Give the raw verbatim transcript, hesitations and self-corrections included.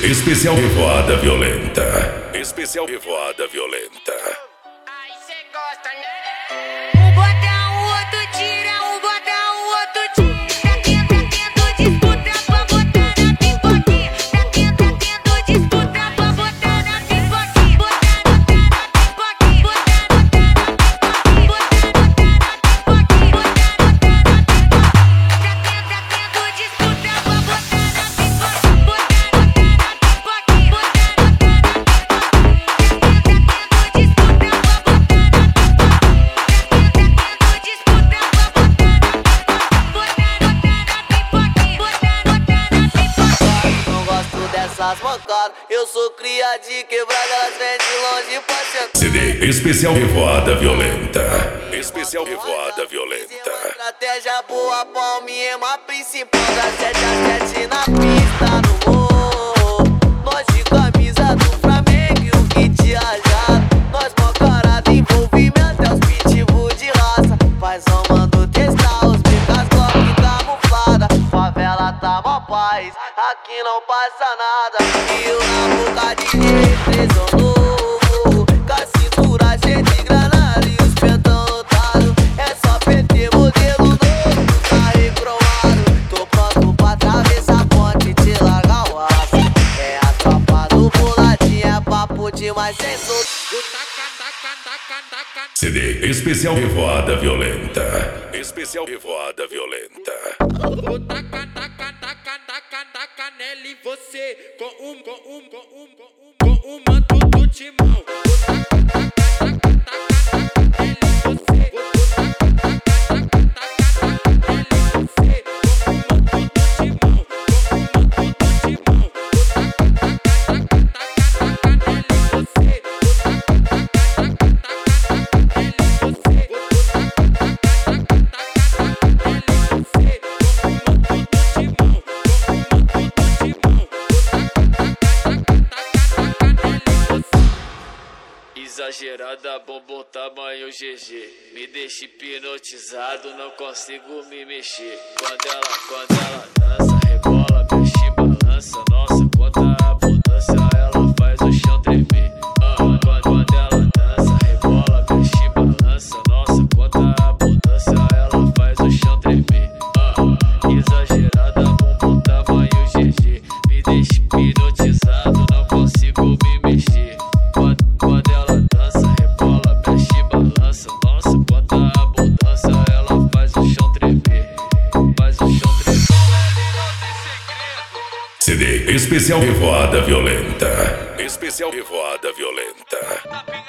Especial Revoada Violenta. Especial Revoada Violenta. Aí cê gosta, né? Um bota, o outro tira, um bota, o outro tira. Tá tendo, tá tendo disputa pra botar na pipoquinha. Tá tendo, tá tendo disputa pra botar na pipoquinha. Botar, botar na pipoquinha. Botar, botar na pipoquinha. Botar, botar na pipoquinha. Botar, botar na pipoquinha. Tá tendo, tá tendo disputa pra botar na pipoquinha. Botar, botar na pipoquinha. Botar, botar na pipoquinha. Tá tendo, tá tendo disputa pra botar na pipoquinha. Não gosto dessas mancadas, eu sou cria de quebrada, elas vêm de longe pra sentar. C D Especial Revoada Violenta. Especial Revoada Violenta. Estratégia boa, palminha, uma principal da sete a sete na pista no morro. Nós de camisa do Flamengo e o kit rajado. Nós mó cara de envolvimento, é os pitbull de raça. Paizão mando testar os bicas Glock camuflada. Favela tá mó paz, aqui não passa nada. E eu na boca de repressão novo, com a cintura cheia de granada e os pentão lotado. É só P T modelo novo, carro cromado. Tô pronto pra atravessar a ponte e te largar o aço. É a tropa do boladinho, é papo demais sem solto. C D Especial Revoada Violenta. Especial Revoada Violenta. Vou tacar, tacar, tacar, tacar, tacar nela e você com um, com um, com um, com um, com um manto do timão. Vou tacar, tacar, tacar, tacar, tacar nela e você. Vou tacar, tacar, tacar, tacar, tacar nela e você com um manto do timão, com um manto do timão. Vou tacar, tacar, tacar, tacar, tacar nela e você. Vou tacar, tacar, tacar, tacar, tacar nela e você. Vou tacar, tacar, tacar, tacar, tacar nela e você. Exagerada, bombom tamanho G G. Me deixa hipnotizado, não consigo me mexer. Quando ela, quando ela dança, rebola, mexe, balança. Nossa, quanta abundância, ela faz o chão tremer. Ah, quando, quando ela dança, rebola, mexe, balança. Nossa, quanta abundância, ela faz o chão tremer. Ah, exagerada, bombom tamanho G G. Me deixa hipnotizado, não consigo me mexer. Quando, quando ela dança, rebola, mexe, balança. Nossa, quanta abundância, ela faz o chão tremer. Faz o chão tremer. C D Especial Revoada Violenta. Especial Revoada Violenta.